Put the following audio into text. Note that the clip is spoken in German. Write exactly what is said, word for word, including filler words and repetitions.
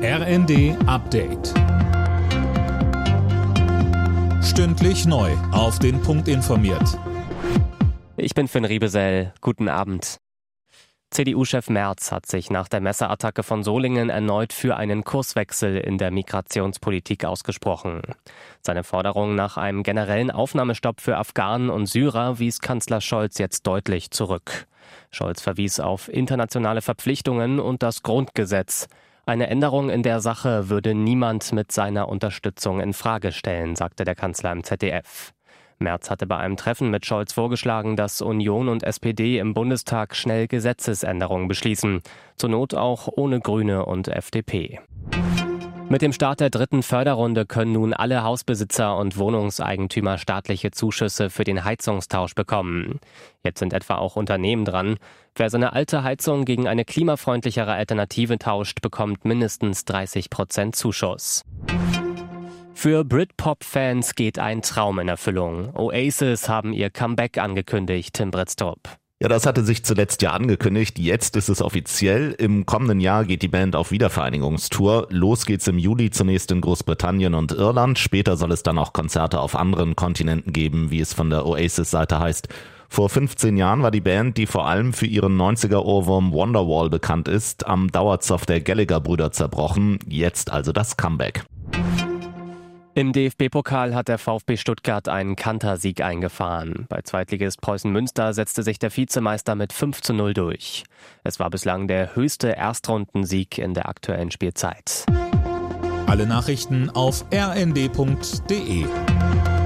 R N D Update. Stündlich neu auf den Punkt informiert. Ich bin Finn Riebesell. Guten Abend. C D U-Chef Merz hat sich nach der Messerattacke von Solingen erneut für einen Kurswechsel in der Migrationspolitik ausgesprochen. Seine Forderung nach einem generellen Aufnahmestopp für Afghanen und Syrer wies Kanzler Scholz jetzt deutlich zurück. Scholz verwies auf internationale Verpflichtungen und das Grundgesetz. Eine Änderung in der Sache würde niemand mit seiner Unterstützung in Frage stellen, sagte der Kanzler im Z D F. Merz hatte bei einem Treffen mit Scholz vorgeschlagen, dass Union und S P D im Bundestag schnell Gesetzesänderungen beschließen. Zur Not auch ohne Grüne und F D P. Mit dem Start der dritten Förderrunde können nun alle Hausbesitzer und Wohnungseigentümer staatliche Zuschüsse für den Heizungstausch bekommen. Jetzt sind etwa auch Unternehmen dran. Wer seine alte Heizung gegen eine klimafreundlichere Alternative tauscht, bekommt mindestens dreißig Prozent Zuschuss. Für Britpop-Fans geht ein Traum in Erfüllung. Oasis haben ihr Comeback angekündigt, Tim Britztrup. Ja, das hatte sich zuletzt ja angekündigt. Jetzt ist es offiziell. Im kommenden Jahr geht die Band auf Wiedervereinigungstour. Los geht's im Juli zunächst in Großbritannien und Irland. Später soll es dann auch Konzerte auf anderen Kontinenten geben, wie es von der Oasis-Seite heißt. Vor fünfzehn Jahren war die Band, die vor allem für ihren neunziger-Ohrwurm Wonderwall bekannt ist, am Dauerzoff der Gallagher-Brüder zerbrochen. Jetzt also das Comeback. Im D F B-Pokal hat der VfB Stuttgart einen Kantersieg eingefahren. Bei Zweitligist Preußen Münster setzte sich der Vizemeister mit fünf zu null durch. Es war bislang der höchste Erstrundensieg in der aktuellen Spielzeit. Alle Nachrichten auf r n d punkt d e.